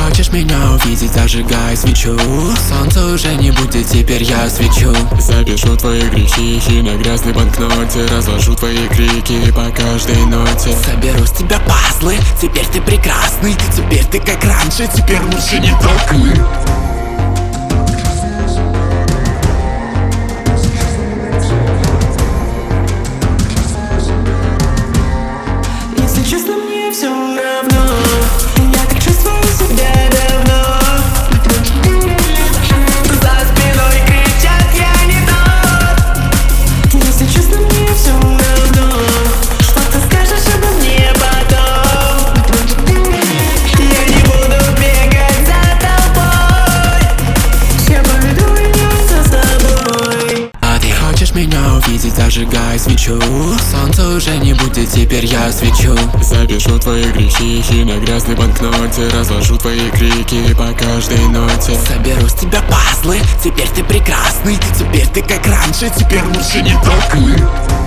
хочешь меня увидеть, зажигай свечу. Солнце уже не будет, теперь я свечу. Запишу твои грехи на грязной банкноте. Разложу твои крики по каждой ноте. Соберу с тебя пазлы, теперь ты прекрасный. Теперь ты как раньше, теперь лучше не толкуй. Если честно, мне все равно. Я так чувствую себя давно. За спиной кричат, я не тот. Если честно, мне все равно. Что ты скажешь обо мне потом? Я не буду бегать за тобой. Я поведу ее за собой. А ты хочешь меня увидеть, зажигай свечу. Солнце уже не будет, теперь я свечу. Запишу твои грехи на грязной банкноте. Разложу твои крики по каждой ноте. Соберу с тебя пазлы, теперь ты прекрасный. Теперь ты как раньше, теперь лучше не толкуй.